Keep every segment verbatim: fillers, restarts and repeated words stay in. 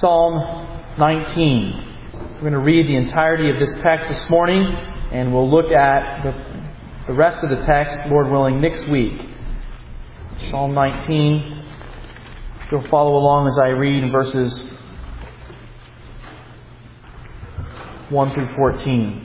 Psalm nineteen. We're going to read the entirety of this text this morning, and we'll look at the, the rest of the text, Lord willing, next week. Psalm nineteen. You'll follow along as I read in verses one through fourteen.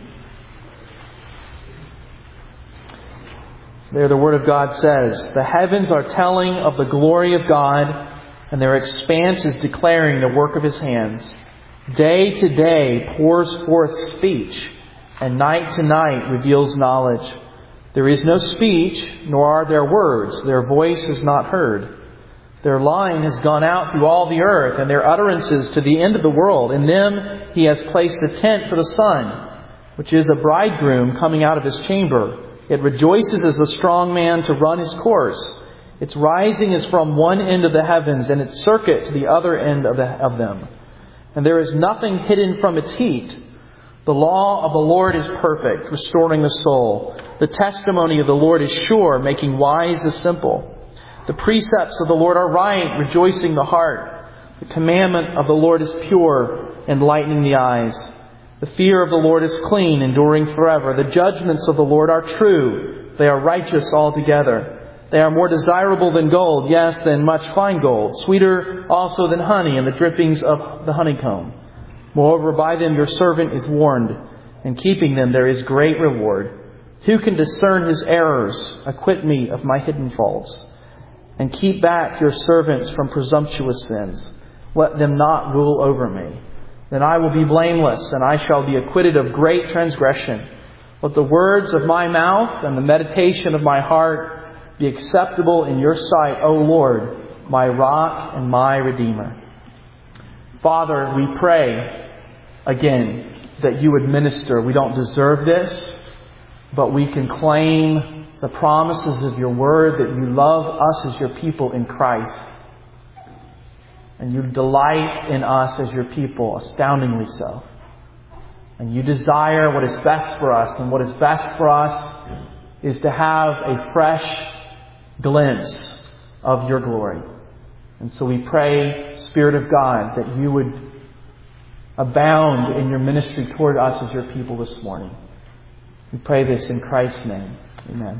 There the Word of God says, "The heavens are telling of the glory of God, and their expanse is declaring the work of His hands. Day to day pours forth speech, and night to night reveals knowledge. There is no speech, nor are there words. Their voice is not heard. Their line has gone out through all the earth, and their utterances to the end of the world. In them He has placed a tent for the sun, which is a bridegroom coming out of his chamber. It rejoices as the strong man to run his course. Its rising is from one end of the heavens, and its circuit to the other end of, the, of them. And there is nothing hidden from its heat. The law of the Lord is perfect, restoring the soul. The testimony of the Lord is sure, making wise the simple. The precepts of the Lord are right, rejoicing the heart. The commandment of the Lord is pure, enlightening the eyes. The fear of the Lord is clean, enduring forever. The judgments of the Lord are true. They are righteous altogether. They are more desirable than gold, yes, than much fine gold, sweeter also than honey and the drippings of the honeycomb. Moreover, by them your servant is warned. In keeping them there is great reward. Who can discern his errors? Acquit me of my hidden faults. And keep back your servants from presumptuous sins. Let them not rule over me. Then I will be blameless, and I shall be acquitted of great transgression. Let the words of my mouth and the meditation of my heart be acceptable in your sight, O Lord, my rock and my redeemer." Father, we pray again that you would minister. We don't deserve this, but we can claim the promises of your word that you love us as your people in Christ. And you delight in us as your people, astoundingly so. And you desire what is best for us. And what is best for us is to have a fresh glimpse of your glory. And so we pray, Spirit of God, that you would abound in your ministry toward us as your people this morning. We pray this in Christ's name. Amen.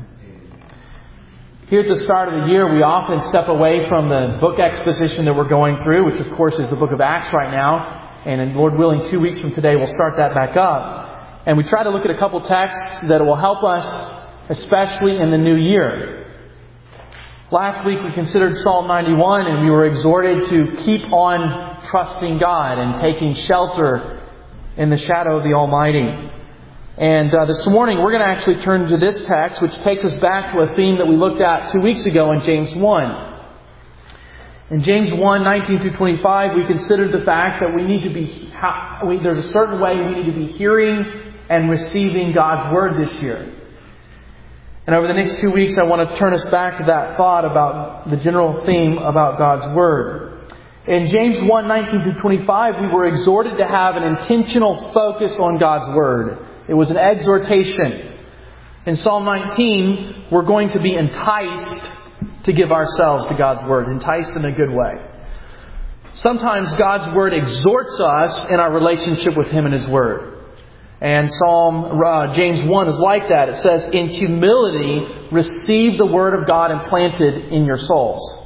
Here at the start of the year, we often step away from the book exposition that we're going through, which of course is the book of Acts right now. And in Lord willing, two weeks from today, we'll start that back up. And we try to look at a couple texts that will help us, especially in the new year. Last week we considered Psalm ninety-one, and we were exhorted to keep on trusting God and taking shelter in the shadow of the Almighty. And uh, this morning we're going to actually turn to this text, which takes us back to a theme that we looked at two weeks ago in James one. In James one, nineteen through twenty-five, we considered the fact that we need to be, how, we, there's a certain way we need to be hearing and receiving God's Word this year. And over the next two weeks, I want to turn us back to that thought about the general theme about God's Word. In James one, nineteen through twenty-five, we were exhorted to have an intentional focus on God's Word. It was an exhortation. In Psalm nineteen, we're going to be enticed to give ourselves to God's Word. Enticed in a good way. Sometimes God's Word exhorts us in our relationship with Him and His Word. And Psalm uh, James one is like that. It says, "In humility, receive the Word of God implanted in your souls."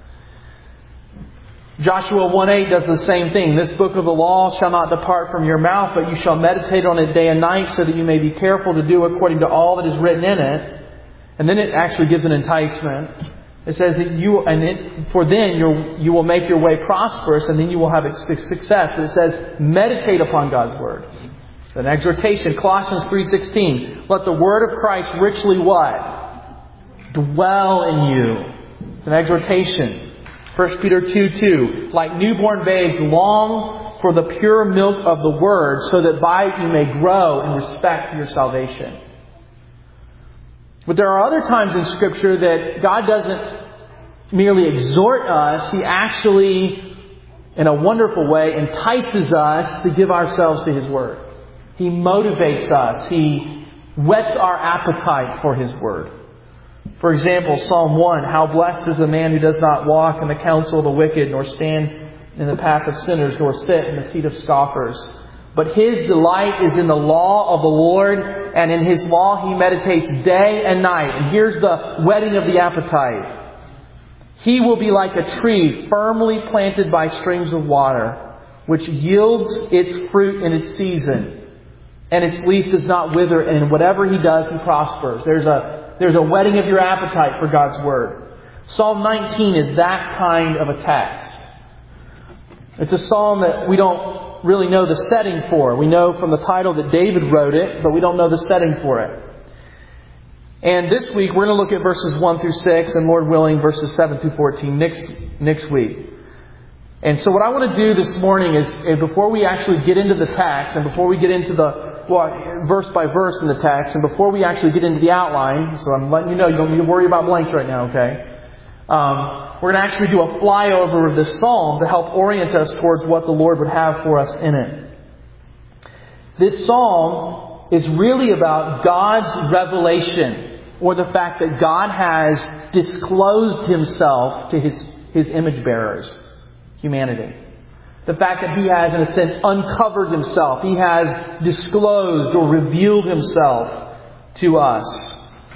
Joshua one eight does the same thing. "This book of the law shall not depart from your mouth, but you shall meditate on it day and night, so that you may be careful to do according to all that is written in it." And then it actually gives an enticement. It says that you, and it, for then you you will make your way prosperous, and then you will have success. But it says, meditate upon God's Word. It's an exhortation. Colossians three sixteen. "Let the Word of Christ richly" what? "Dwell in you." It's an exhortation. First Peter two two, "Like newborn babes, long for the pure milk of the Word, so that by it you may grow in respect for your salvation." But there are other times in Scripture that God doesn't merely exhort us. He actually, in a wonderful way, entices us to give ourselves to His Word. He motivates us. He whets our appetite for His Word. For example, Psalm one, "How blessed is the man who does not walk in the counsel of the wicked, nor stand in the path of sinners, nor sit in the seat of scoffers. But his delight is in the law of the Lord, and in his law he meditates day and night. And here's the whetting of the appetite. He will be like a tree firmly planted by streams of water, which yields its fruit in its season, and its leaf does not wither, and whatever he does, he prospers. There's a, there's a whetting of your appetite for God's Word. Psalm nineteen is that kind of a text. It's a psalm that we don't really know the setting for. We know from the title that David wrote it, but we don't know the setting for it. And this week we're going to look at verses one through six, and Lord willing, verses seven through fourteen next, next week. And so what I want to do this morning is, before we actually get into the text, and before we get into the, well, verse by verse in the text, and before we actually get into the outline, so I'm letting you know you don't need to worry about blanks right now, okay? Um, we're going to actually do a flyover of this psalm to help orient us towards what the Lord would have for us in it. This psalm is really about God's revelation, or the fact that God has disclosed Himself to His, His image bearers, humanity. The fact that He has, in a sense, uncovered Himself. He has disclosed or revealed Himself to us.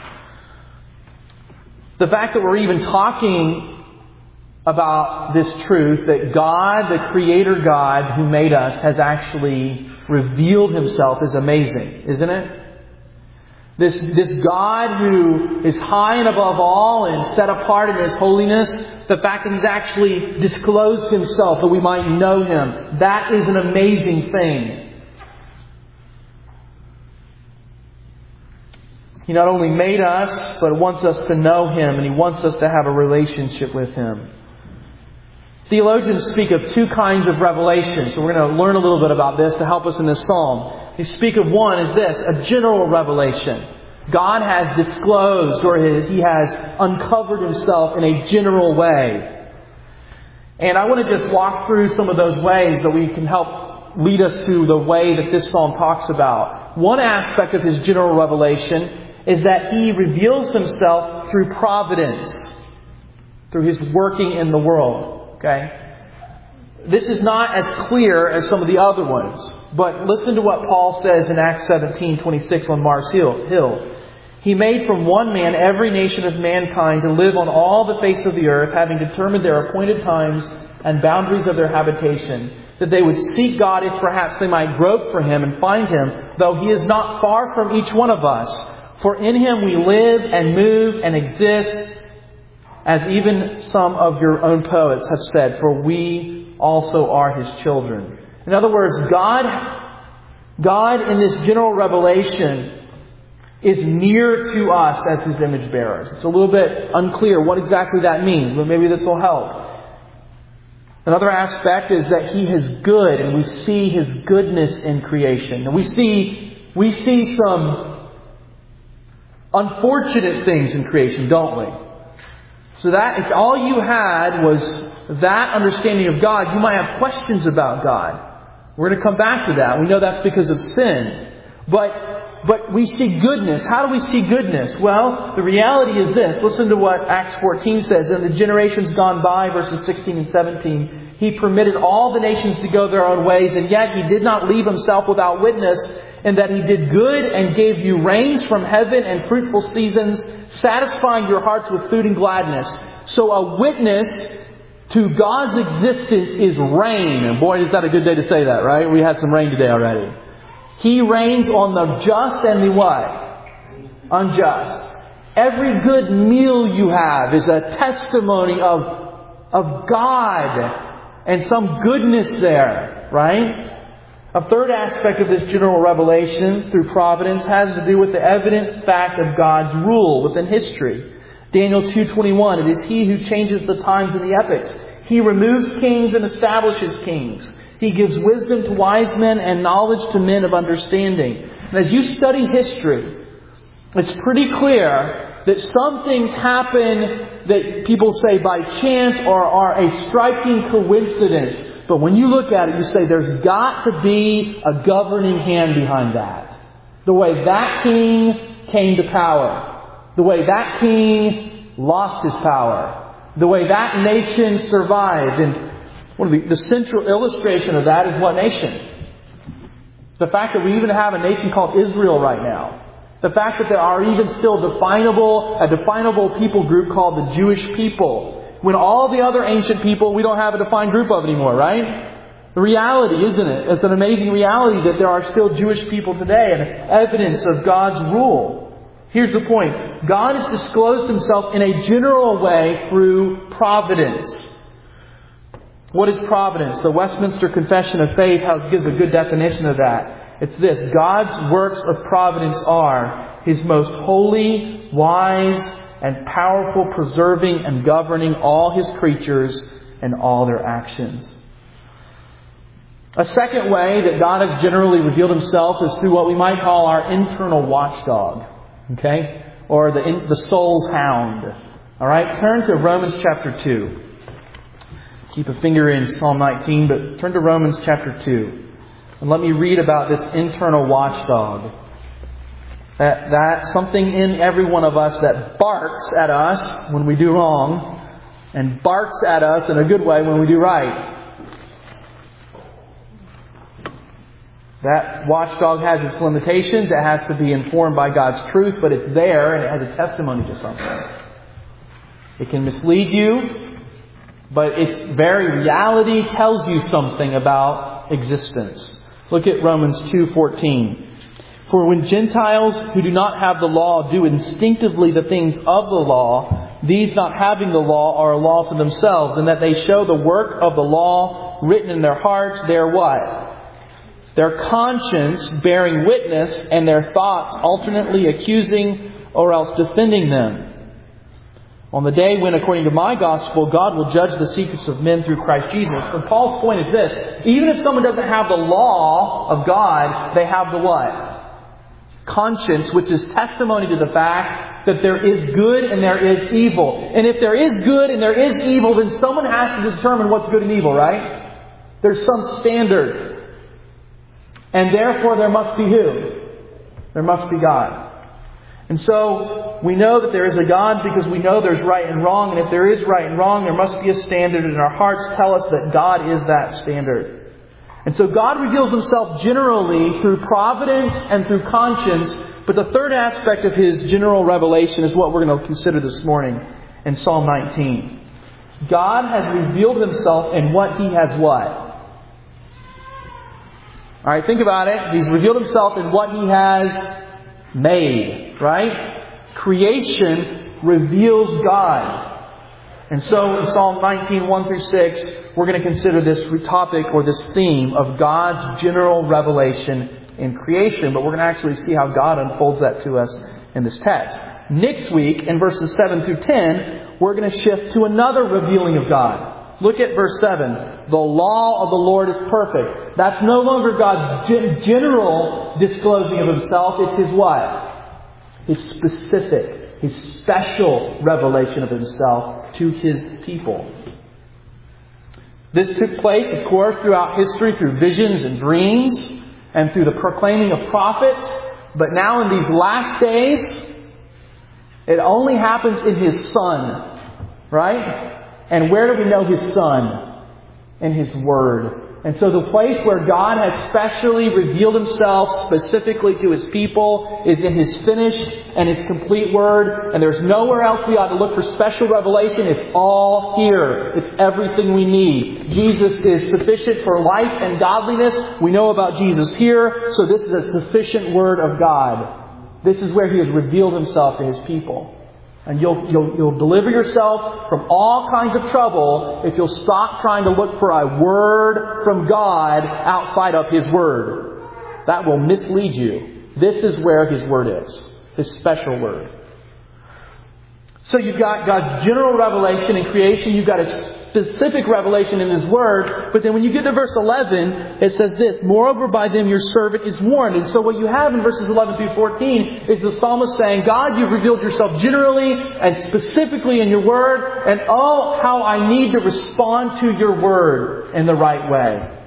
The fact that we're even talking about this truth, that God, the Creator God who made us, has actually revealed Himself, is amazing, isn't it? This, this God who is high and above all and set apart in His holiness, the fact that He's actually disclosed Himself that we might know Him, that is an amazing thing. He not only made us, but wants us to know Him, and He wants us to have a relationship with Him. Theologians speak of two kinds of revelation, so we're going to learn a little bit about this to help us in this psalm. They speak of one as this, a general revelation. God has disclosed, or He has uncovered Himself in a general way. And I want to just walk through some of those ways that we can help lead us to the way that this psalm talks about. One aspect of His general revelation is that He reveals Himself through providence, through His working in the world. Okay? This is not as clear as some of the other ones, but listen to what Paul says in Acts seventeen twenty-six on Mars Hill. He made from one man every nation of mankind to live on all the face of the earth, having determined their appointed times and boundaries of their habitation, that they would seek God if perhaps they might grope for Him and find Him, though He is not far from each one of us. For in Him we live and move and exist, as even some of your own poets have said, for we also are His children. In other words, God, God in this general revelation is near to us as His image bearers. It's a little bit unclear what exactly that means, but maybe this will help. Another aspect is that He is good, and we see His goodness in creation. And we see, we see some unfortunate things in creation, don't we? So that if all you had was that understanding of God, you might have questions about God. We're going to come back to that. We know that's because of sin. But but we see goodness. How do we see goodness? Well, the reality is this. Listen to what Acts fourteen says. In the generations gone by, verses sixteen and seventeen, He permitted all the nations to go their own ways, and yet He did not leave Himself without witness, in that He did good and gave you rains from heaven and fruitful seasons, satisfying your hearts with food and gladness. So a witness to God's existence is rain. And boy, is that a good day to say that, right? We had some rain today already. He reigns on the just and the what? Unjust. Every good meal you have is a testimony of, of God and some goodness there, right? A third aspect of this general revelation through providence has to do with the evident fact of God's rule within history. Daniel two twenty-one, it is He who changes the times and the epochs. He removes kings and establishes kings. He gives wisdom to wise men and knowledge to men of understanding. And as you study history, it's pretty clear that some things happen that people say by chance or are a striking coincidence. But when you look at it, you say there's got to be a governing hand behind that. The way that king came to power. The way that king lost his power. The way that nation survived. And One of the, the central illustration of that is what nation? The fact that we even have a nation called Israel right now. The fact that there are even still definable, a definable people group called the Jewish people. When all the other ancient people, we don't have a defined group of anymore, right? The reality, isn't it? It's an amazing reality that there are still Jewish people today and evidence of God's rule. Here's the point. God has disclosed Himself in a general way through providence. What is providence? The Westminster Confession of Faith has, gives a good definition of that. It's this: God's works of providence are His most holy, wise, and powerful preserving and governing all His creatures and all their actions. A second way that God has generally revealed Himself is through what we might call our internal watchdog. Okay? Or the, the soul's hound. Alright? Turn to Romans chapter two. Keep a finger in Psalm nineteen, but turn to Romans chapter two. And let me read about this internal watchdog. That, that something in every one of us that barks at us when we do wrong, and barks at us in a good way when we do right. That watchdog has its limitations. It has to be informed by God's truth, but it's there and it has a testimony to something. It can mislead you, but its very reality tells you something about existence. Look at Romans two fourteen. For when Gentiles who do not have the law do instinctively the things of the law, these not having the law are a law to themselves, and that they show the work of the law written in their hearts, they are what? Their conscience bearing witness, and their thoughts alternately accusing or else defending them. On the day when, according to my gospel, God will judge the secrets of men through Christ Jesus. And Paul's point is this: even if someone doesn't have the law of God, they have the what? Conscience, which is testimony to the fact that there is good and there is evil. And if there is good and there is evil, then someone has to determine what's good and evil, right? There's some standard. And therefore there must be who? There must be God. And so we know that there is a God because we know there's right and wrong. And if there is right and wrong, there must be a standard. And our hearts tell us that God is that standard. And so God reveals Himself generally through providence and through conscience. But the third aspect of His general revelation is what we're going to consider this morning in Psalm nineteen. God has revealed Himself in what He has what? Alright, think about it. He's revealed Himself in what He has made. Right? Creation reveals God. And so in Psalm nineteen, one through six, we're going to consider this topic or this theme of God's general revelation in creation. But we're going to actually see how God unfolds that to us in this text. Next week, in verses seven through ten, we're going to shift to another revealing of God. Look at verse seven. The law of the Lord is perfect. That's no longer God's general disclosing of Himself. It's His what? His specific, His special revelation of Himself to His people. This took place, of course, throughout history through visions and dreams and through the proclaiming of prophets. But now in these last days, it only happens in His Son. Right? And where do we know His Son? In His Word. And so the place where God has specially revealed Himself specifically to His people is in His finished and His complete Word. And there's nowhere else we ought to look for special revelation. It's all here. It's everything we need. Jesus is sufficient for life and godliness. We know about Jesus here. So this is a sufficient Word of God. This is where He has revealed Himself to His people. And you'll, you'll, you'll deliver yourself from all kinds of trouble if you'll stop trying to look for a word from God outside of His Word. That will mislead you. This is where His Word is. His special Word. So you've got God's general revelation in creation. You've got a specific revelation in His Word. But then when you get to verse eleven, it says this: Moreover, by them your servant is warned. And so what you have in verses eleven through fourteen is the psalmist saying, God, you've revealed Yourself generally and specifically in Your Word. And oh, how I need to respond to Your Word in the right way.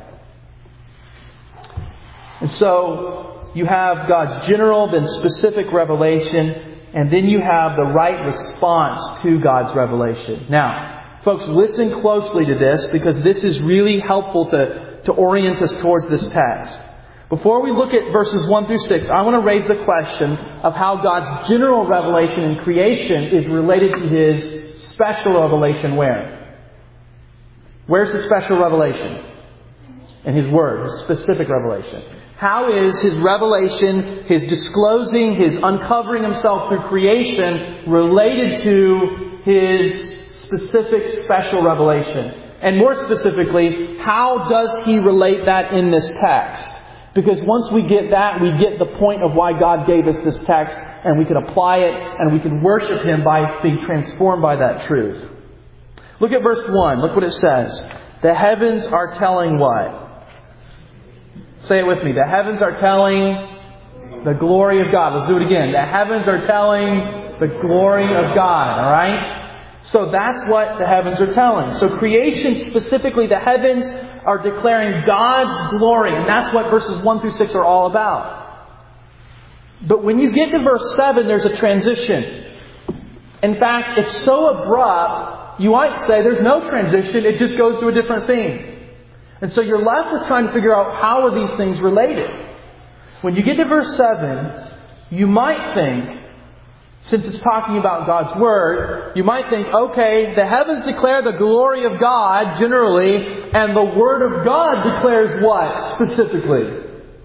And so you have God's general, then specific revelation. And then you have the right response to God's revelation. Now, Folks, listen closely to this because this is really helpful to, to orient us towards this text. Before we look at verses one through six, I want to raise the question of how God's general revelation in creation is related to His special revelation where? Where's the special revelation? In His Word, His specific revelation. How is His revelation, His disclosing, His uncovering Himself through creation related to His specific special revelation? And more specifically, how does He relate that in this text? Because once we get that, we get the point of why God gave us this text, and we can apply it, and we can worship Him by being transformed by that truth. Look at verse one. Look what it says. The heavens are telling what? Say it with me. The heavens are telling the glory of God. Let's do it again. The heavens are telling the glory of God. All right? So that's what the heavens are telling. So creation, specifically the heavens, are declaring God's glory. And that's what verses one through six are all about. But when you get to verse seven, there's a transition. In fact, it's so abrupt, you might say there's no transition. It just goes to a different theme. And so you're left with trying to figure out how are these things related. When you get to verse seven, you might think, since it's talking about God's Word, you might think, okay, the heavens declare the glory of God generally, and the Word of God declares what specifically?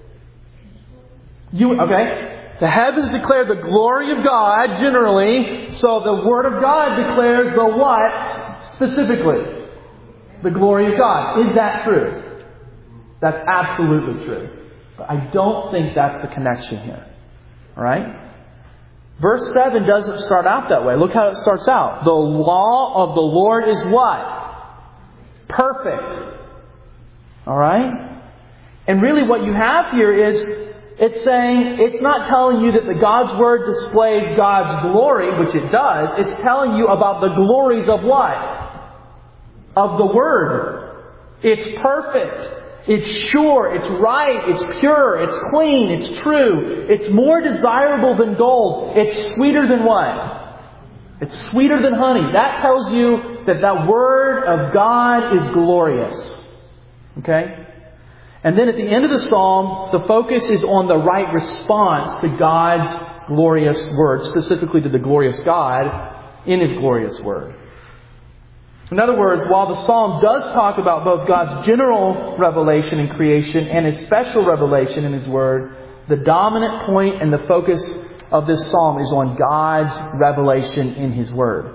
You, okay? The heavens declare the glory of God generally, so the Word of God declares the what specifically? The glory of God. Is that true? That's absolutely true. But I don't think that's the connection here. Alright? Verse seven doesn't start out that way. Look how it starts out. The law of the Lord is what? Perfect. Alright? And really what you have here is, it's saying, it's not telling you that the God's Word displays God's glory, which it does. It's telling you about the glories of what? Of the Word. It's perfect. It's sure. It's right. It's pure. It's clean. It's true. It's more desirable than gold. It's sweeter than what? It's sweeter than honey. That tells you that that Word of God is glorious. Okay? And then at the end of the Psalm, the focus is on the right response to God's glorious Word, specifically to the glorious God in His glorious Word. In other words, while the Psalm does talk about both God's general revelation in creation and His special revelation in His Word, the dominant point and the focus of this Psalm is on God's revelation in His Word.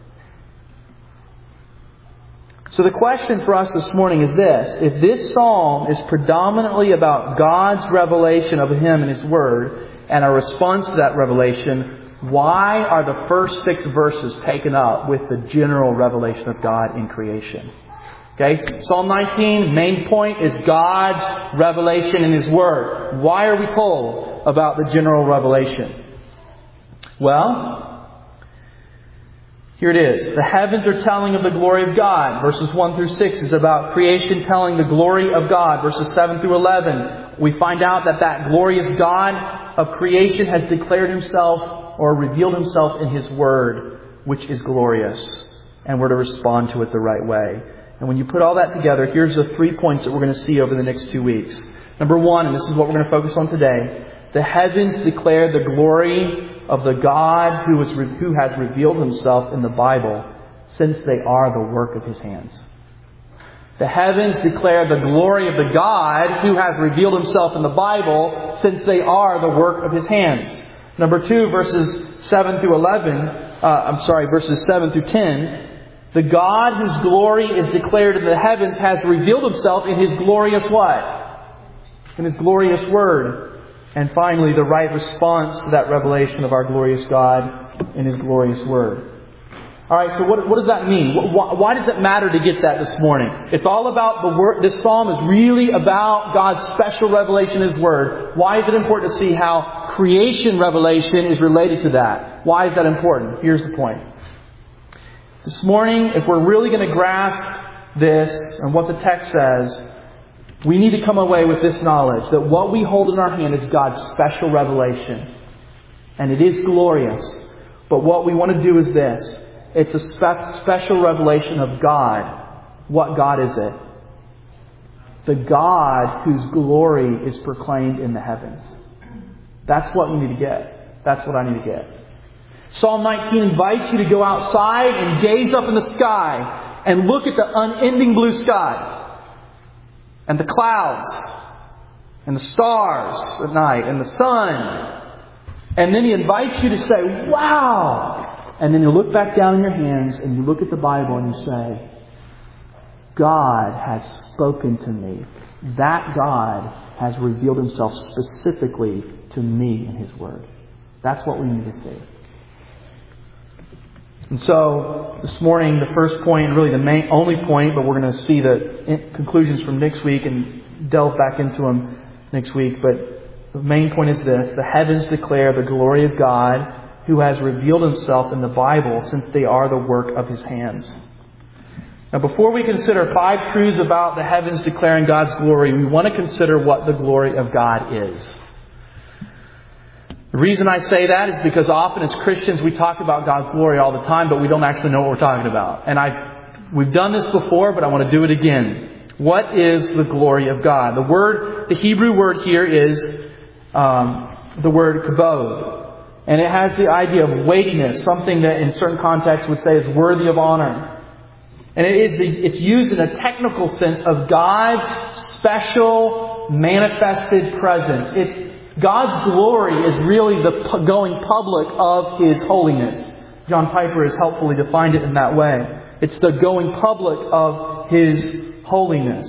So the question for us this morning is this. If this Psalm is predominantly about God's revelation of Him and His Word, and our response to that revelation, why are the first six verses taken up with the general revelation of God in creation? Okay, Psalm nineteen, main point is God's revelation in His Word. Why are we told about the general revelation? Well, here it is. The heavens are telling of the glory of God. Verses one through six is about creation telling the glory of God. Verses seven through eleven, we find out that that glorious God of creation has declared Himself or revealed Himself in His Word, which is glorious. And we're to respond to it the right way. And when you put all that together, here's the three points that we're going to see over the next two weeks. Number one, and this is what we're going to focus on today, the heavens declare the glory of the God who, is, who has revealed Himself in the Bible, since they are the work of His hands. The heavens declare the glory of the God who has revealed Himself in the Bible, since they are the work of His hands. Number two, verses seven through eleven, uh, I'm sorry, verses seven through ten, the God whose glory is declared in the heavens has revealed Himself in His glorious what? In His glorious Word. And finally, the right response to that revelation of our glorious God in His glorious Word. Alright, so what, what does that mean? Why, why does it matter to get that this morning? It's all about the Word. This Psalm is really about God's special revelation in His Word. Why is it important to see how creation revelation is related to that? Why is that important? Here's the point. This morning, if we're really going to grasp this and what the text says, we need to come away with this knowledge that what we hold in our hand is God's special revelation. And it is glorious. But what we want to do is this, It's a spe- special revelation of God. What God is it? The God whose glory is proclaimed in the heavens. That's what we need to get. That's what I need to get. Psalm nineteen invites you to go outside and gaze up in the sky and look at the unending blue sky and the clouds and the stars at night and the sun. And then He invites you to say, wow! And then you look back down in your hands and you look at the Bible and you say, God has spoken to me. That God has revealed Himself specifically to me in His Word. That's what we need to see. And so, this morning, the first point, and really the main, only point, but we're going to see the conclusions from next week and delve back into them next week. But the main point is this: the heavens declare the glory of God, who has revealed Himself in the Bible, since they are the work of His hands. Now, before we consider five truths about the heavens declaring God's glory, we want to consider what the glory of God is. The reason I say that is because often as Christians we talk about God's glory all the time, but we don't actually know what we're talking about. And I, we've done this before, but I want to do it again. What is the glory of God? The word, the Hebrew word here is um, the word kabod. And it has the idea of weightiness, something that in certain contexts would say is worthy of honor. And it is the, it's used in a technical sense of God's special manifested presence. It's God's glory is really the going public of His holiness. John Piper has helpfully defined it in that way. It's the going public of His holiness.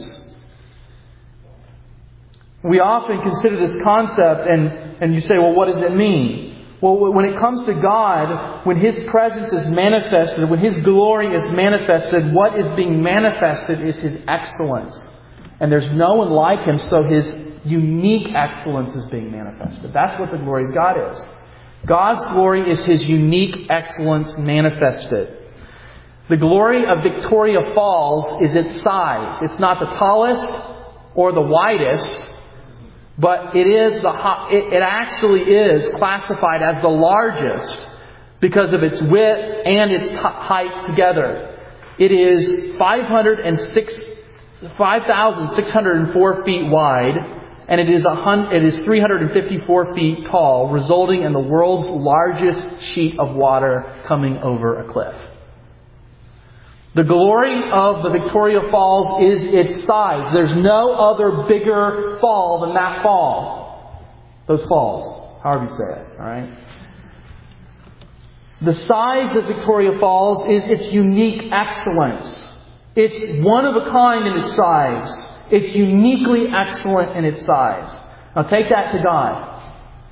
We often consider this concept and, and you say, well, what does it mean? Well, when it comes to God, when His presence is manifested, when His glory is manifested, what is being manifested is His excellence. And there's no one like Him, so His unique excellence is being manifested. That's what the glory of God is. God's glory is His unique excellence manifested. The glory of Victoria Falls is its size. It's not the tallest or the widest, but it is the it, it actually is classified as the largest because of its width and its t- height together. It is five thousand six hundred four feet wide. And it is a it is three hundred fifty-four feet tall, resulting in the world's largest sheet of water coming over a cliff. The glory of the Victoria Falls is its size. There's no other bigger fall than that fall. Those falls, however you say it. All right. The size of Victoria Falls is its unique excellence. It's one of a kind in its size. It's uniquely excellent in its size. Now take that to God.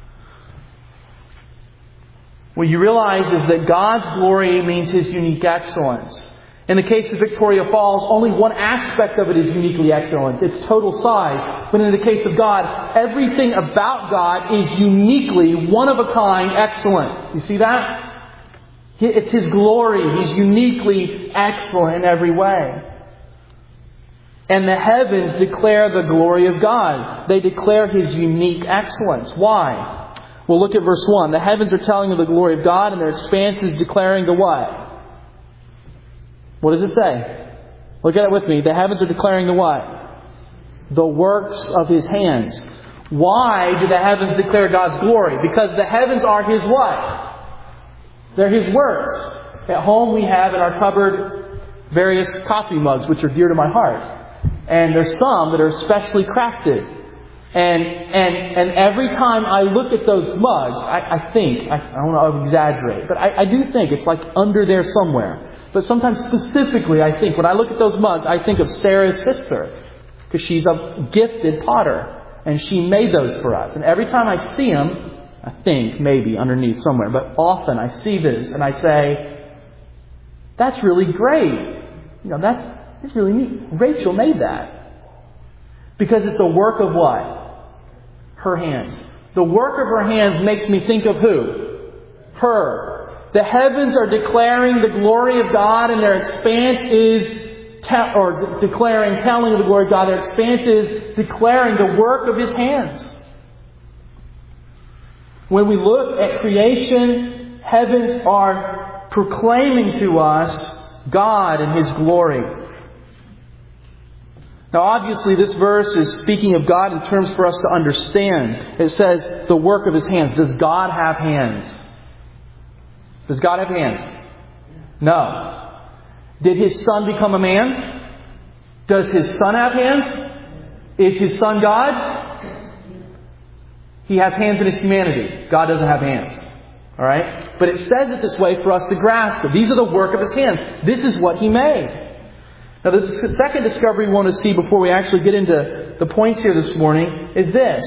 What you realize is that God's glory means His unique excellence. In the case of Victoria Falls, only one aspect of it is uniquely excellent. Its total size. But in the case of God, everything about God is uniquely, one of a kind, excellent. You see that? It's His glory. He's uniquely excellent in every way. And the heavens declare the glory of God. They declare His unique excellence. Why? Well, look at verse one. The heavens are telling of the glory of God, and their expanse is declaring the what? What does it say? Look at it with me. The heavens are declaring the what? The works of His hands. Why do the heavens declare God's glory? Because the heavens are His what? They're His works. At home we have in our cupboard various coffee mugs, which are dear to my heart. And there's some that are especially crafted. And and and every time I look at those mugs, I, I think, I, I don't want to exaggerate, but I, I do think it's like under there somewhere. But sometimes specifically I think, when I look at those mugs, I think of Sarah's sister. Because she's a gifted potter. And she made those for us. And every time I see them, I think maybe underneath somewhere, but often I see this and I say, that's really great. You know, that's It's really neat. Rachel made that. Because it's a work of what? Her hands. The work of her hands makes me think of who? Her. The heavens are declaring the glory of God, and their expanse is, te- or declaring, telling of the glory of God. Their expanse is declaring the work of His hands. When we look at creation, heavens are proclaiming to us God and His glory. Now obviously this verse is speaking of God in terms for us to understand. It says the work of His hands. Does God have hands? Does God have hands? No. Did His Son become a man? Does His Son have hands? Is His Son God? He has hands in His humanity. God doesn't have hands. Alright? But it says it this way for us to grasp it. These are the work of His hands. This is what He made. Now the second discovery we want to see before we actually get into the points here this morning is this.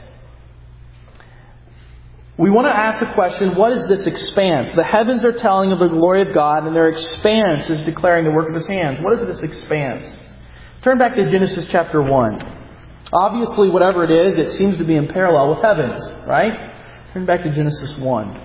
We want to ask the question, what is this expanse? The heavens are telling of the glory of God, and their expanse is declaring the work of His hands. What is this expanse? Turn back to Genesis chapter one. Obviously, whatever it is, it seems to be in parallel with heavens, right? Turn back to Genesis one.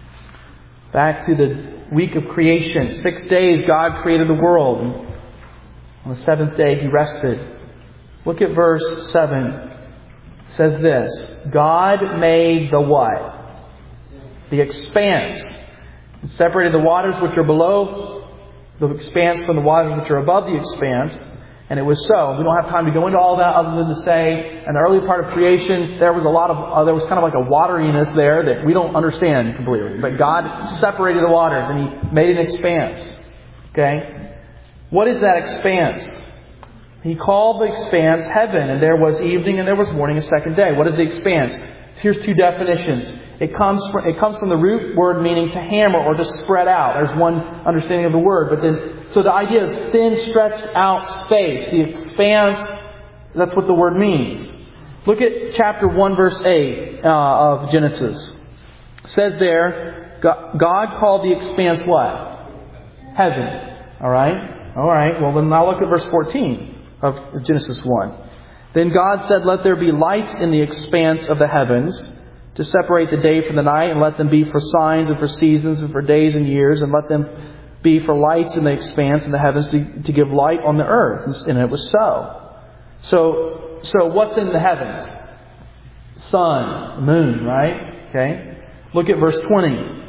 Back to the week of creation. Six days God created the world. On the seventh day He rested. Look at verse seven. It says this. God made the what? The expanse. And separated the waters which are below the expanse from the waters which are above the expanse. And it was so. We don't have time to go into all that other than to say, in the early part of creation, there was a lot of, uh, there was kind of like a wateriness there that we don't understand completely. But God separated the waters and He made an expanse. Okay? What is that expanse? He called the expanse heaven, and there was evening and there was morning a second day. What is the expanse? Here's two definitions. It comes from, it comes from the root word meaning to hammer or to spread out. There's one understanding of the word. But then, so the idea is thin, stretched out space. The expanse, that's what the word means. Look at chapter one, verse eight uh, of Genesis. It says there, God called the expanse what? Heaven. Alright? Alright, well then now look at verse fourteen of Genesis one. Then God said, let there be lights in the expanse of the heavens to separate the day from the night, and let them be for signs and for seasons and for days and years, and let them be for lights in the expanse in the heavens to, to give light on the earth. And it was so. So, so what's in the heavens? Sun, moon, right? Okay. Look at verse twenty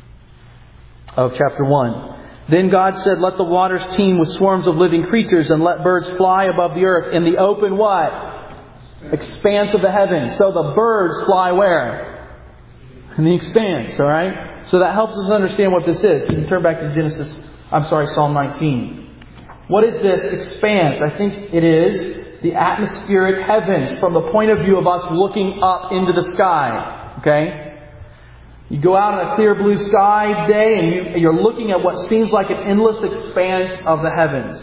of chapter one. Then God said, let the waters teem with swarms of living creatures, and let birds fly above the earth in the open what? Expanse of the heavens. So the birds fly where? In the expanse, alright? So that helps us understand what this is. You can turn back to Genesis, I'm sorry, Psalm nineteen. What is this expanse? I think it is the atmospheric heavens from the point of view of us looking up into the sky. Okay? You go out on a clear blue sky day and you, you're looking at what seems like an endless expanse of the heavens.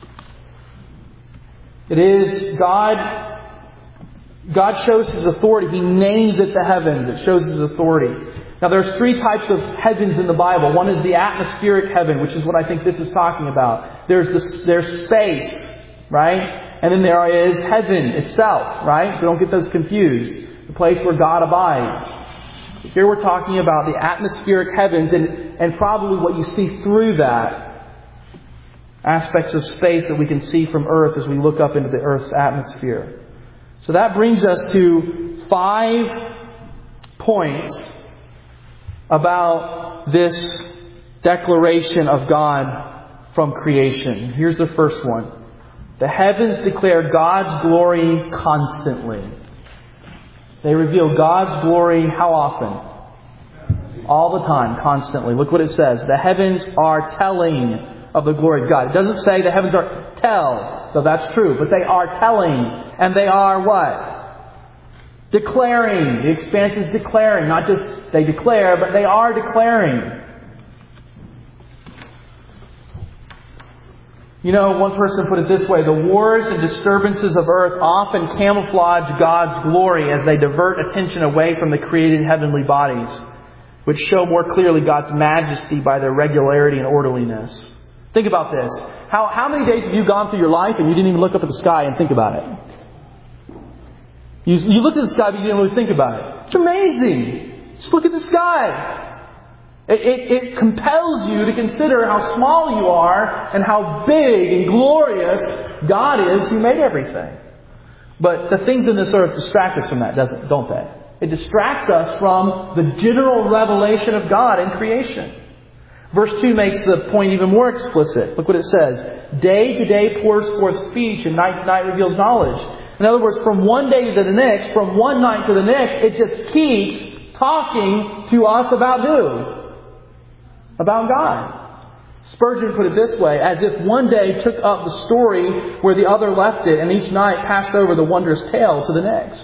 It is God, God shows His authority. He names it the heavens. It shows His authority. Now there's three types of heavens in the Bible. One is the atmospheric heaven, which is what I think this is talking about. There's the, there's space, right? And then there is heaven itself, right? So don't get those confused. The place where God abides. Here we're talking about the atmospheric heavens and, and probably what you see through that. Aspects of space that we can see from Earth as we look up into the Earth's atmosphere. So that brings us to five points about this declaration of God from creation. Here's the first one. The heavens declare God's glory constantly. They reveal God's glory how often? All the time, constantly. Look what it says. The heavens are telling of the glory of God. It doesn't say the heavens are tell, though that's true, but they are telling. And they are what? Declaring. The expanse is declaring. Not just they declare, but they are declaring. You know, one person put it this way, the wars and disturbances of earth often camouflage God's glory as they divert attention away from the created heavenly bodies, which show more clearly God's majesty by their regularity and orderliness. Think about this. How, how many days have you gone through your life and you didn't even look up at the sky and think about it? You, you looked at the sky but you didn't really think about it. It's amazing. Just look at the sky. It, it, it compels you to consider how small you are and how big and glorious God is who made everything. But the things in this earth distract us from that, doesn't, don't they? It distracts us from the general revelation of God in creation. Verse two makes the point even more explicit. Look what it says. Day to day pours forth speech, and night to night reveals knowledge. In other words, from one day to the next, from one night to the next, it just keeps talking to us about who? About God. Spurgeon put it this way, as if one day took up the story where the other left it, and each night passed over the wondrous tale to the next.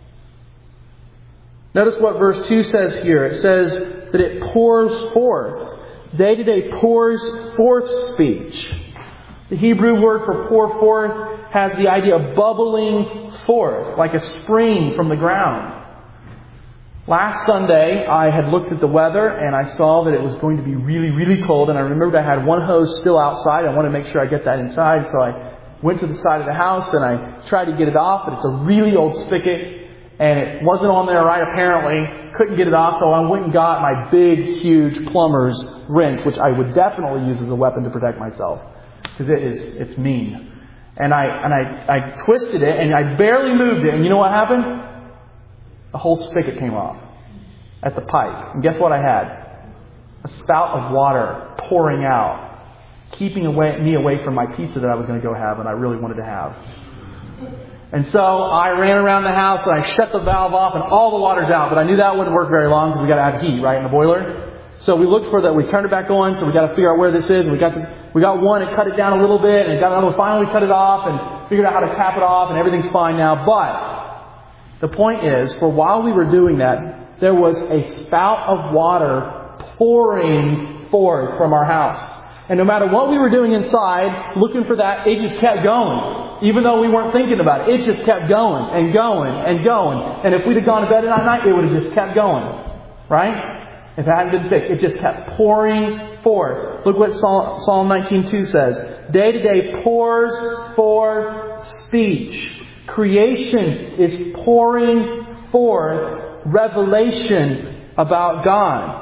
Notice what verse two says here. It says that it pours forth. Day to day pours forth speech. The Hebrew word for pour forth has the idea of bubbling forth, like a spring from the ground. Last Sunday, I had looked at the weather and I saw that it was going to be really, really cold. And I remembered I had one hose still outside. I wanted to make sure I get that inside. So I went to the side of the house and I tried to get it off. But it's a really old spigot. And it wasn't on there right, apparently. Couldn't get it off. So I went and got my big, huge plumber's wrench, which I would definitely use as a weapon to protect myself. Because it is, it's mean. And I, and I, I twisted it and I barely moved it. And you know what happened? The whole spigot came off at the pipe. And guess what I had? A spout of water pouring out, keeping away, me away from my pizza that I was going to go have and I really wanted to have. And so I ran around the house and I shut the valve off and all the water's out. But I knew that wouldn't work very long because we got to have heat, right, in the boiler. So we looked for that. We turned it back on. So we got to figure out where this is. And we got this. We got one. It cut it down a little bit, and it got another one. Finally, we cut it off and figured out how to cap it off, and everything's fine now. But the point is, for while we were doing that, there was a spout of water pouring forth from our house. And no matter what we were doing inside, looking for that, it just kept going. Even though we weren't thinking about it, it just kept going and going and going. And if we'd have gone to bed that night, it would have just kept going. Right? If it hadn't been fixed, it just kept pouring forth. Look what Psalm nineteen two says. Day to day pours forth speech. Creation is pouring forth revelation about God.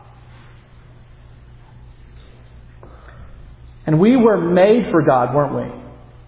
And we were made for God, weren't we?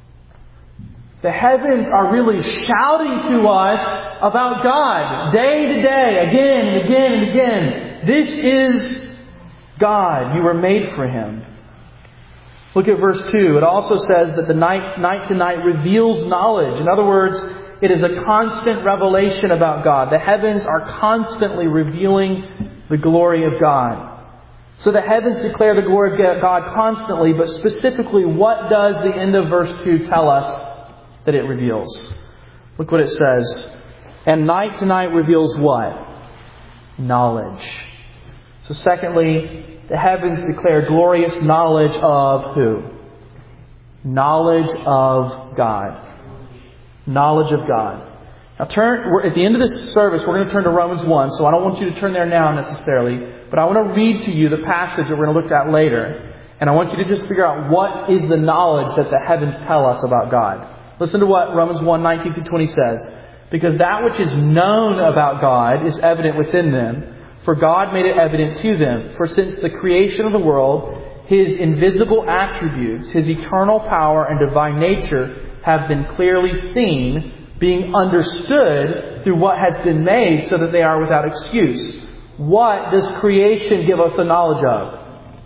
The heavens are really shouting to us about God day to day, again and again and again. This is God. You were made for Him. Look at verse two. It also says that the night, night to night reveals knowledge. In other words, it is a constant revelation about God. The heavens are constantly revealing the glory of God. So the heavens declare the glory of God constantly, but specifically, what does the end of verse two tell us that it reveals? Look what it says. And night to night reveals what? Knowledge. So secondly, the heavens declare glorious knowledge of who? Knowledge of God. Knowledge of God. Now turn, we're, at the end of this service, we're going to turn to Romans one, so I don't want you to turn there now necessarily, but I want to read to you the passage that we're going to look at later. And I want you to just figure out what is the knowledge that the heavens tell us about God. Listen to what Romans one, nineteen through twenty says. Because that which is known about God is evident within them, for God made it evident to them. For since the creation of the world, His invisible attributes, His eternal power and divine nature have been clearly seen, being understood through what has been made, so that they are without excuse. What does creation give us a knowledge of?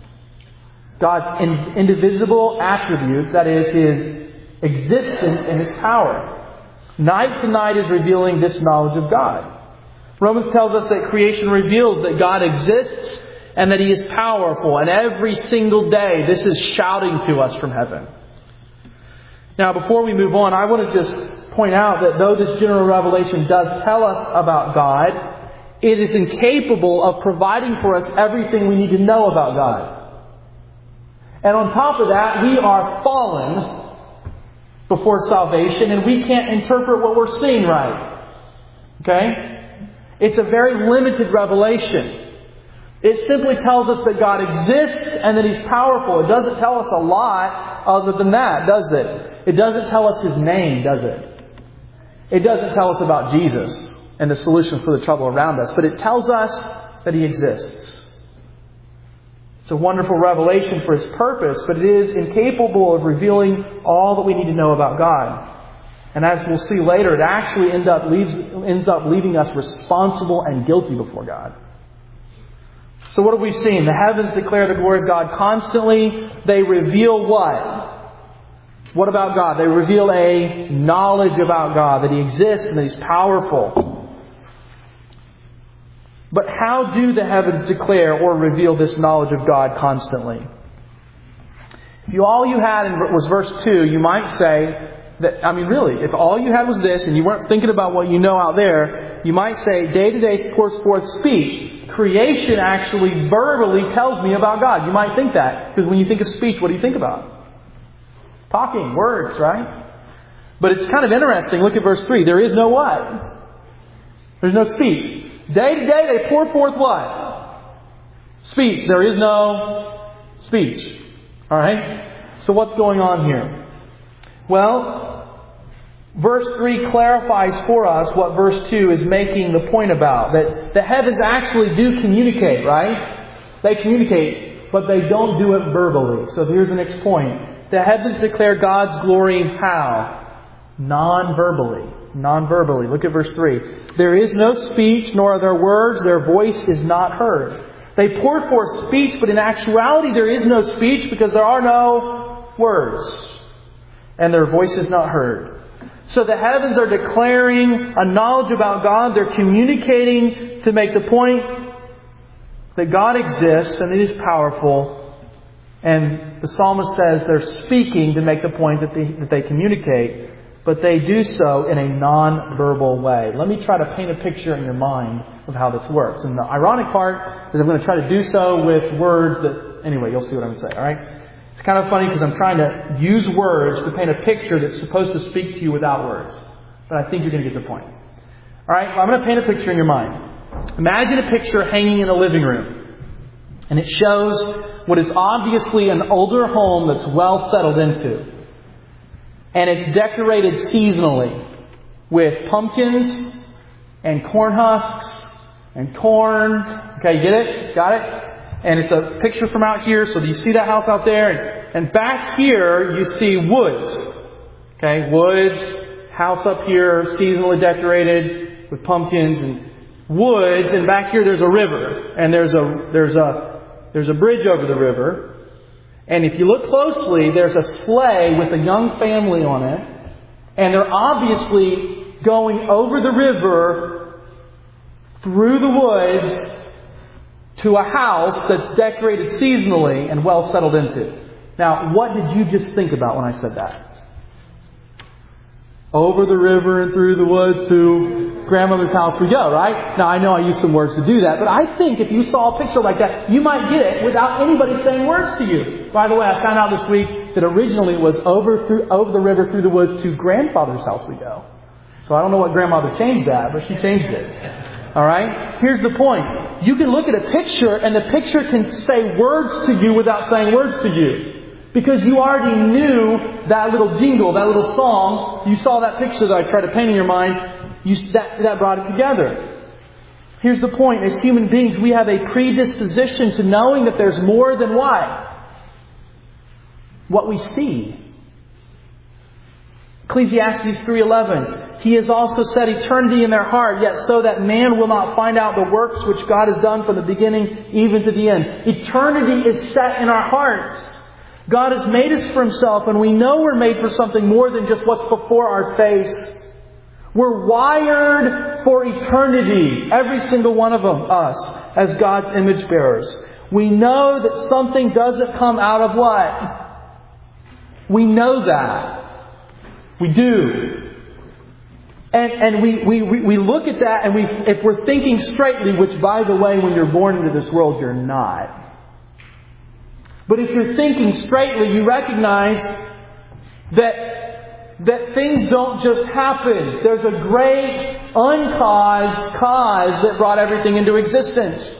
God's in, indivisible attributes, that is, His existence and His power. Night to night is revealing this knowledge of God. Romans tells us that creation reveals that God exists and that He is powerful. And every single day, this is shouting to us from heaven. Now, before we move on, I want to just point out that though this general revelation does tell us about God, it is incapable of providing for us everything we need to know about God. And on top of that, we are fallen before salvation, and we can't interpret what we're seeing right. Okay? It's a very limited revelation. It simply tells us that God exists and that He's powerful. It doesn't tell us a lot other than that, does it? It doesn't tell us His name, does it? It doesn't tell us about Jesus and the solution for the trouble around us, but it tells us that He exists. It's a wonderful revelation for its purpose, but it is incapable of revealing all that we need to know about God. And as we'll see later, it actually end up leaves, ends up leaving us responsible and guilty before God. So what have we seen? The heavens declare the glory of God constantly. They reveal what? What about God? They reveal a knowledge about God, that He exists and that He's powerful. But how do the heavens declare or reveal this knowledge of God constantly? If you, all you had in, was verse two, you might say that, I mean really, if all you had was this and you weren't thinking about what you know out there, you might say, day to day pours forth speech. Creation actually verbally tells me about God. You might think that. Because when you think of speech, what do you think about? Talking, words, right? But it's kind of interesting. Look at verse three. There is no what? There's no speech. Day to day they pour forth what? Speech. There is no speech. Alright? So what's going on here? Well, verse three clarifies for us what verse two is making the point about. That the heavens actually do communicate, right? They communicate, but they don't do it verbally. So here's the next point. The heavens declare God's glory how? Non-verbally. Non-verbally. Look at verse three. There is no speech, nor are there words. Their voice is not heard. They pour forth speech, but in actuality there is no speech because there are no words. And their voice is not heard. So the heavens are declaring a knowledge about God. They're communicating to make the point that God exists and that He is powerful. And the psalmist says they're speaking to make the point that they, that they communicate. But they do so in a non-verbal way. Let me try to paint a picture in your mind of how this works. And the ironic part is I'm going to try to do so with words that... Anyway, you'll see what I'm going to say, alright? It's kind of funny because I'm trying to use words to paint a picture that's supposed to speak to you without words. But I think you're going to get the point. Alright, well, I'm going to paint a picture in your mind. Imagine a picture hanging in a living room. And it shows what is obviously an older home that's well settled into. And it's decorated seasonally with pumpkins and corn husks and corn. Okay, you get it? Got it? And it's a picture from out here. So do you see that house out there? And back here you see woods. Okay, woods, house up here, seasonally decorated with pumpkins and woods. And back here there's a river. And there's a there's a there's a bridge over the river. And if you look closely, there's a sleigh with a young family on it. And they're obviously going over the river, through the woods, to a house that's decorated seasonally and well settled into. Now, what did you just think about when I said that? Over the river and through the woods to grandmother's house we go, right? Now, I know I used some words to do that, but I think if you saw a picture like that, you might get it without anybody saying words to you. By the way, I found out this week that originally it was over through over the river through the woods to grandfather's house we go. So I don't know what grandmother changed that, but she changed it. Alright? Here's the point. You can look at a picture and the picture can say words to you without saying words to you. Because you already knew that little jingle, that little song. You saw that picture that I tried to paint in your mind. You, that, that brought it together. Here's the point. As human beings, we have a predisposition to knowing that there's more than what? What we see. Ecclesiastes three eleven. He has also set eternity in their heart, yet so that man will not find out the works which God has done from the beginning even to the end. Eternity is set in our hearts. God has made us for Himself, and we know we're made for something more than just what's before our face. We're wired for eternity, every single one of them, us, as God's image bearers. We know that something doesn't come out of what? We know that. We do. And, and we, we, we look at that and we, if we're thinking straightly, which by the way, when you're born into this world, you're not. But if you're thinking straightly, you recognize that, that things don't just happen. There's a great uncaused cause that brought everything into existence.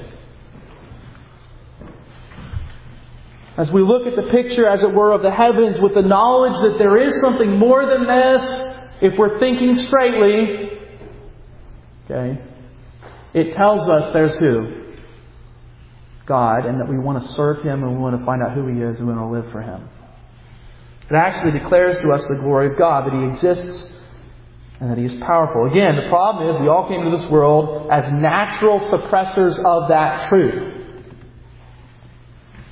As we look at the picture, as it were, of the heavens with the knowledge that there is something more than this, if we're thinking straightly, okay, it tells us there's who? God, and that we want to serve Him and we want to find out who He is and we want to live for Him. It actually declares to us the glory of God, that He exists and that He is powerful. Again, the problem is we all came into this world as natural suppressors of that truth.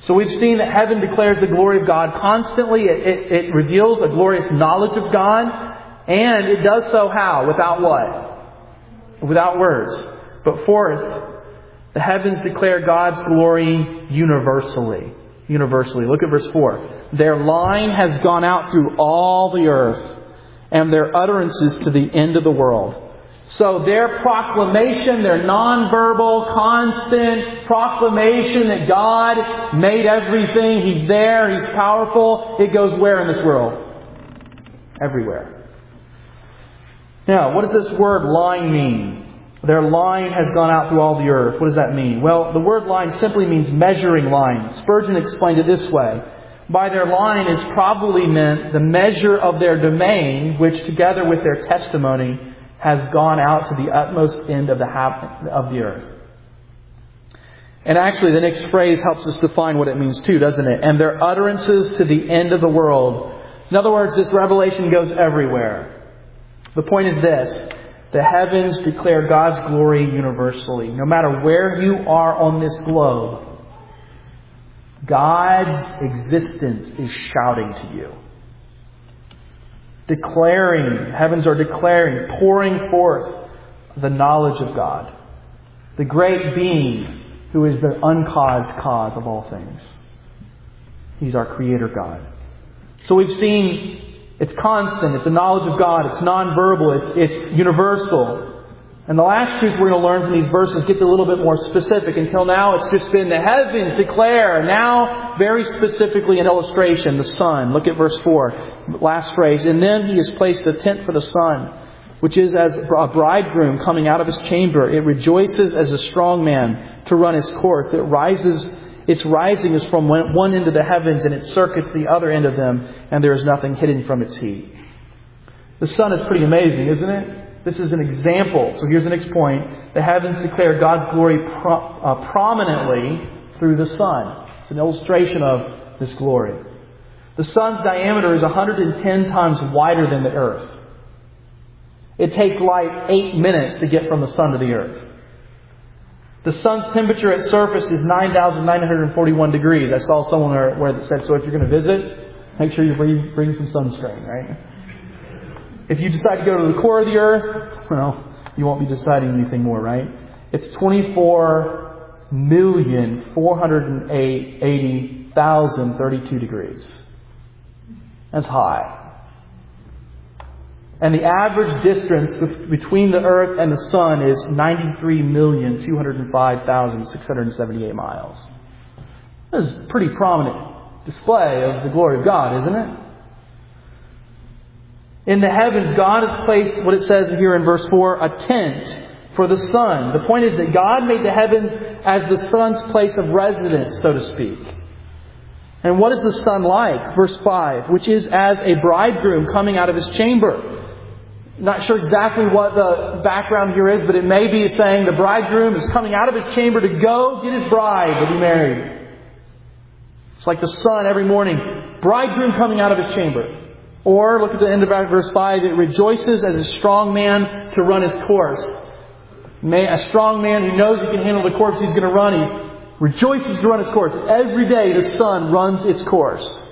So we've seen that heaven declares the glory of God constantly. It, it, it reveals a glorious knowledge of God. And it does so how? Without what? Without words. But fourth, the heavens declare God's glory universally. Universally. Look at verse four. Their line has gone out through all the earth, and their utterances to the end of the world. So their proclamation, their nonverbal, constant proclamation that God made everything, He's there, He's powerful, it goes where in this world? Everywhere. Now, what does this word line mean? Their line has gone out through all the earth. What does that mean? Well, the word line simply means measuring line. Spurgeon explained it this way. By their line is probably meant the measure of their domain, which together with their testimony has gone out to the utmost end of the hap- of the earth. And actually, the next phrase helps us define what it means too, doesn't it? And their utterances to the end of the world. In other words, this revelation goes everywhere. The point is this. The heavens declare God's glory universally. No matter where you are on this globe, God's existence is shouting to you. Declaring, heavens are declaring, pouring forth the knowledge of God. The great being who is the uncaused cause of all things. He's our Creator God. So we've seen it's constant, it's a knowledge of God, it's nonverbal, it's, it's universal. And the last truth we're going to learn from these verses gets a little bit more specific. Until now, it's just been the heavens declare. Now, very specifically an illustration, the sun. Look at verse four, last phrase. And then He has placed a tent for the sun, which is as a bridegroom coming out of his chamber. It rejoices as a strong man to run his course. It rises, its rising is from one end of the heavens, and it circuits the other end of them, and there is nothing hidden from its heat. The sun is pretty amazing, isn't it? This is an example. So here's the next point. The heavens declare God's glory pro- uh, prominently through the sun. It's an illustration of this glory. The sun's diameter is one hundred ten times wider than the earth. It takes light eight minutes to get from the sun to the earth. The sun's temperature at surface is nine thousand nine hundred forty-one degrees. I saw someone where that said, so if you're going to visit, make sure you bring, bring some sunscreen, right? If you decide to go to the core of the earth, well, you won't be deciding anything more, right? It's twenty-four million four hundred eighty thousand thirty-two degrees. That's high. And the average distance between the earth and the sun is ninety-three million two hundred five thousand six hundred seventy-eight miles. This is a pretty prominent display of the glory of God, isn't it? In the heavens, God has placed, what it says here in verse four, a tent for the sun. The point is that God made the heavens as the sun's place of residence, so to speak. And what is the sun like? Verse five, which is as a bridegroom coming out of his chamber. Not sure exactly what the background here is, but it may be saying the bridegroom is coming out of his chamber to go get his bride to be married. It's like the sun every morning. Bridegroom coming out of his chamber. Or, look at the end of verse five, it rejoices as a strong man to run his course. May, a strong man who knows he can handle the course he's going to run, he rejoices to run his course. Every day the sun runs its course.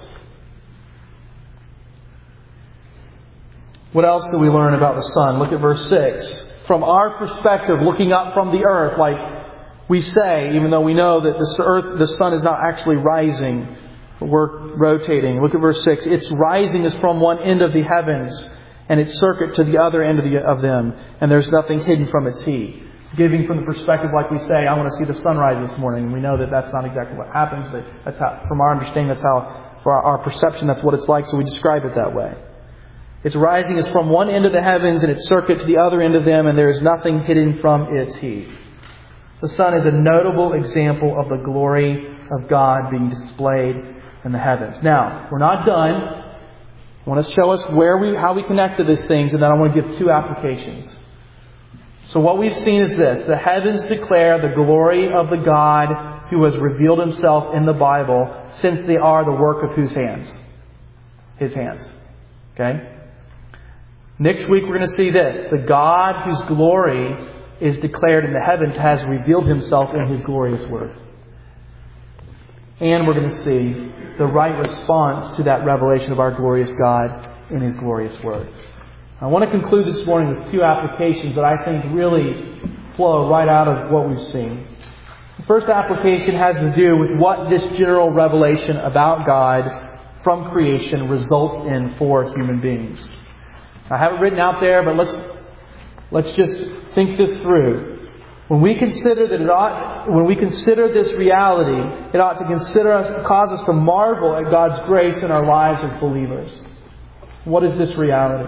What else do we learn about the sun? Look at verse six. From our perspective, looking up from the earth, like we say, even though we know that the earth, the sun is not actually rising, we're rotating. Look at verse six. Its rising is from one end of the heavens, and its circuit to the other end of, the, of them, and there's nothing hidden from its heat. It's giving from the perspective like we say, I want to see the sunrise this morning. We know that that's not exactly what happens, but that's how, from our understanding, that's how, for our, our perception, that's what it's like, so we describe it that way. Its rising is from one end of the heavens, and its circuit to the other end of them, and there is nothing hidden from its heat. The sun is a notable example of the glory of God being displayed in the heavens. Now, we're not done. I want to show us where we, how we connect to these things, and then I want to give two applications. So what we've seen is this. The heavens declare the glory of the God who has revealed Himself in the Bible, since they are the work of whose hands? His hands. Okay? Next week we're going to see this. The God whose glory is declared in the heavens has revealed Himself in His glorious word. And we're going to see the right response to that revelation of our glorious God in His glorious Word. I want to conclude this morning with two applications that I think really flow right out of what we've seen. The first application has to do with what this general revelation about God from creation results in for human beings. I have it written out there, but let's let's just think this through. When we consider that it ought, when we consider this reality, it ought to consider us, cause us to marvel at God's grace in our lives as believers. What is this reality?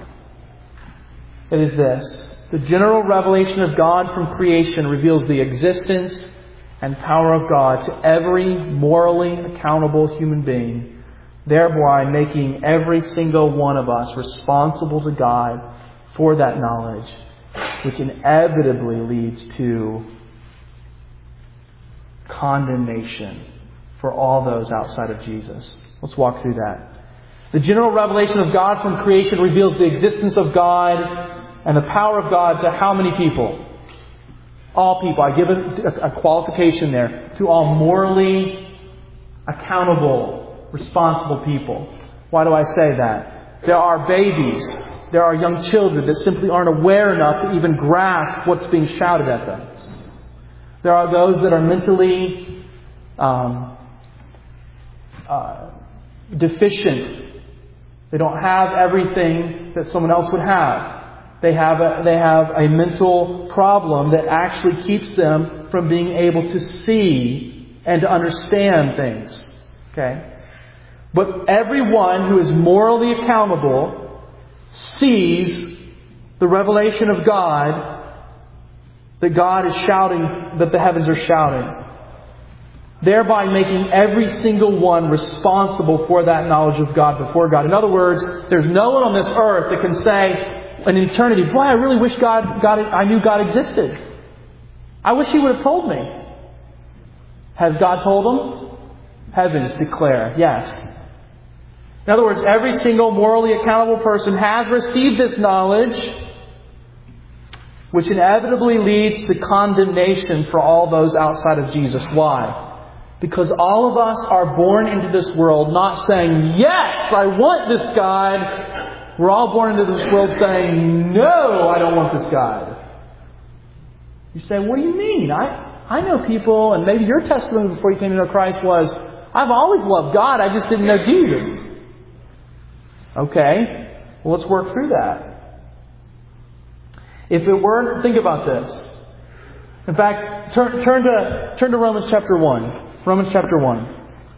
It is this. The general revelation of God from creation reveals the existence and power of God to every morally accountable human being, thereby making every single one of us responsible to God for that knowledge, which inevitably leads to condemnation for all those outside of Jesus. Let's walk through that. The general revelation of God from creation reveals the existence of God and the power of God to how many people? All people. I give a, a qualification there. To all morally accountable, responsible people. Why do I say that? There are babies. There are young children that simply aren't aware enough to even grasp what's being shouted at them. There are those that are mentally um, uh, deficient. They don't have everything that someone else would have. They have a, they have a mental problem that actually keeps them from being able to see and to understand things. Okay? But everyone who is morally accountable sees the revelation of God, that God is shouting, that the heavens are shouting, thereby making every single one responsible for that knowledge of God before God. In other words, there's no one on this earth that can say in eternity, boy, I really wish God, God, I knew God existed. I wish He would have told me. Has God told them? Heavens declare, yes. In other words, every single morally accountable person has received this knowledge, which inevitably leads to condemnation for all those outside of Jesus. Why? Because all of us are born into this world not saying, yes, I want this God. We're all born into this world saying, no, I don't want this God. You say, what do you mean? I, I know people, and maybe your testimony before you came to know Christ was, I've always loved God, I just didn't know Jesus. Okay, well, let's work through that. If it weren't, think about this. In fact, turn, turn to turn to Romans chapter one. Romans chapter one.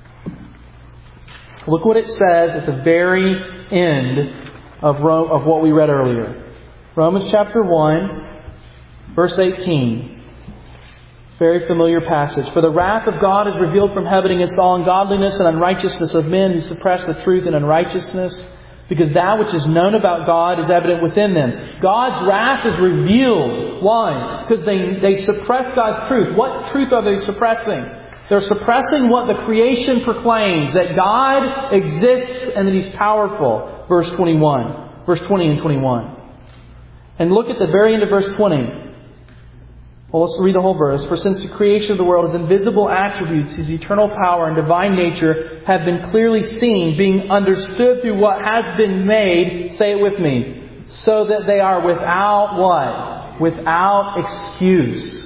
Look what it says at the very end of Rome, of what we read earlier. Romans chapter one, verse eighteen. Very familiar passage. For the wrath of God is revealed from heaven against all ungodliness and unrighteousness of men who suppress the truth in unrighteousness, because that which is known about God is evident within them. God's wrath is revealed. Why? Because they, they suppress God's truth. What truth are they suppressing? They're suppressing what the creation proclaims, that God exists and that He's powerful. Verse twenty-one. Verse twenty and twenty-one. And look at the very end of verse twenty. Well, let's read the whole verse. For since the creation of the world, His invisible attributes, His eternal power and divine nature have been clearly seen, being understood through what has been made, say it with me, so that they are without what? Without excuse.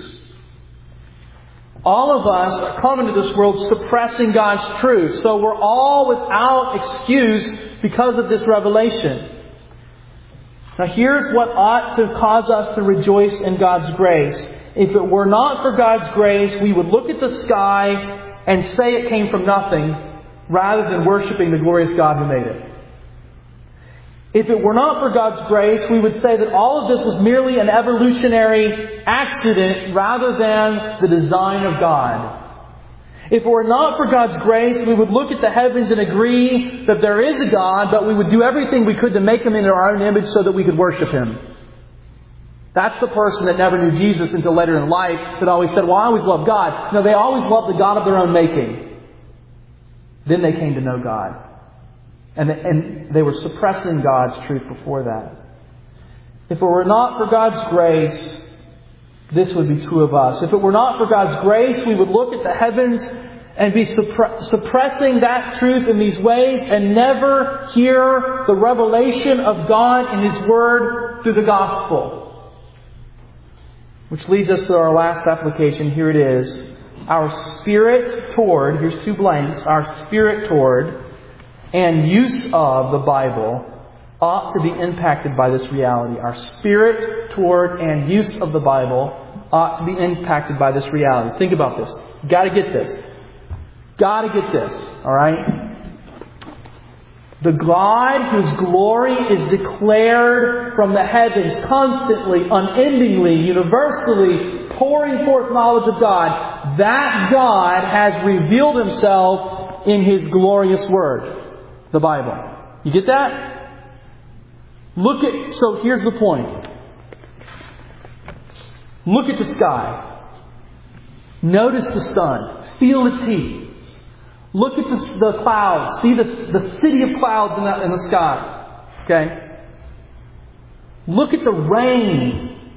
All of us come into this world suppressing God's truth. So we're all without excuse because of this revelation. Now here's what ought to cause us to rejoice in God's grace. If it were not for God's grace, we would look at the sky and say it came from nothing, rather than worshiping the glorious God who made it. If it were not for God's grace, we would say that all of this was merely an evolutionary accident rather than the design of God. If it were not for God's grace, we would look at the heavens and agree that there is a God, but we would do everything we could to make Him in our own image so that we could worship Him. That's the person that never knew Jesus until later in life, that always said, well, I always loved God. No, they always loved the God of their own making. Then they came to know God. And, and they were suppressing God's truth before that. If it were not for God's grace, this would be true of us. If it were not for God's grace, we would look at the heavens and be suppre- suppressing that truth in these ways and never hear the revelation of God in His Word through the gospel. Which leads us to our last application. Here it is. Our spirit toward, here's two blanks, our spirit toward and use of the Bible ought to be impacted by this reality. Our spirit toward and use of the Bible ought to be impacted by this reality. Think about this. Got to get this. Got to get this. Alright? The God whose glory is declared from the heavens constantly, unendingly, universally, pouring forth knowledge of God, that God has revealed Himself in His glorious Word, the Bible. You get that? Look at, so here's the point. Look at the sky. Notice the sun. Feel its heat. Look at the, the clouds. See the, the city of clouds in the, in the sky. Okay? Look at the rain.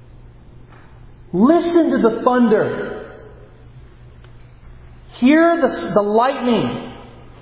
Listen to the thunder. Hear the, the lightning.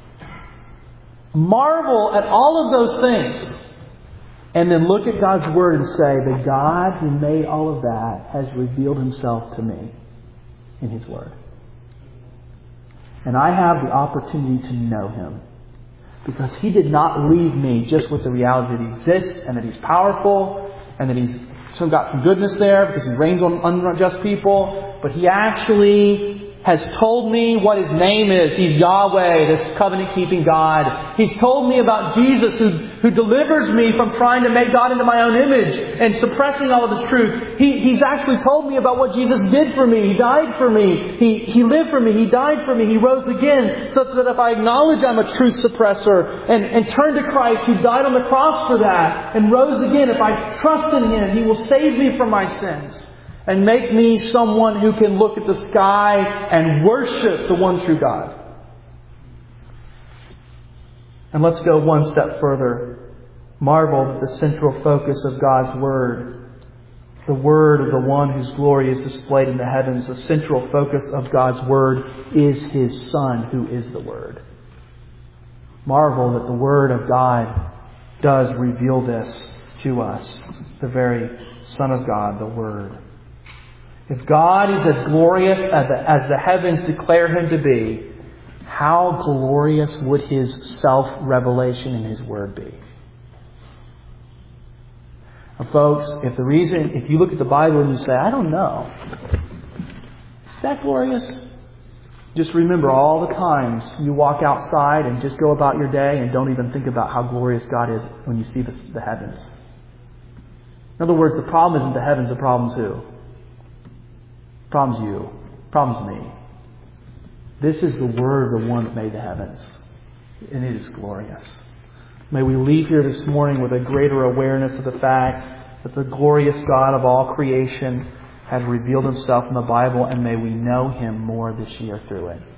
Marvel at all of those things. And then look at God's Word and say, the God who made all of that has revealed Himself to me in His Word. And I have the opportunity to know Him. Because He did not leave me just with the reality that He exists and that He's powerful and that He's some got some goodness there because He reigns on unjust people. But He actually has told me what His name is. He's Yahweh, this covenant-keeping God. He's told me about Jesus who, who delivers me from trying to make God into my own image and suppressing all of His truth. He, he's actually told me about what Jesus did for me. He died for me. He, he lived for me. He died for me. He rose again such that if I acknowledge I'm a truth suppressor and, and turn to Christ who died on the cross for that and rose again, if I trust in Him, He will save me from my sins. And make me someone who can look at the sky and worship the one true God. And let's go one step further. Marvel at the central focus of God's Word. The Word of the one whose glory is displayed in the heavens. The central focus of God's Word is His Son, who is the Word. Marvel that the Word of God does reveal this to us. The very Son of God, the Word. If God is as glorious as the, as the heavens declare Him to be, how glorious would His self-revelation in His Word be? Now, folks, if the reason, if you look at the Bible and you say, I don't know, is that glorious? Just remember all the times you walk outside and just go about your day and don't even think about how glorious God is when you see the, the heavens. In other words, the problem isn't the heavens, the problem's who? Problem's you. Problem's me. This is the Word of the one that made the heavens. And it is glorious. May we leave here this morning with a greater awareness of the fact that the glorious God of all creation has revealed Himself in the Bible, and may we know Him more this year through it.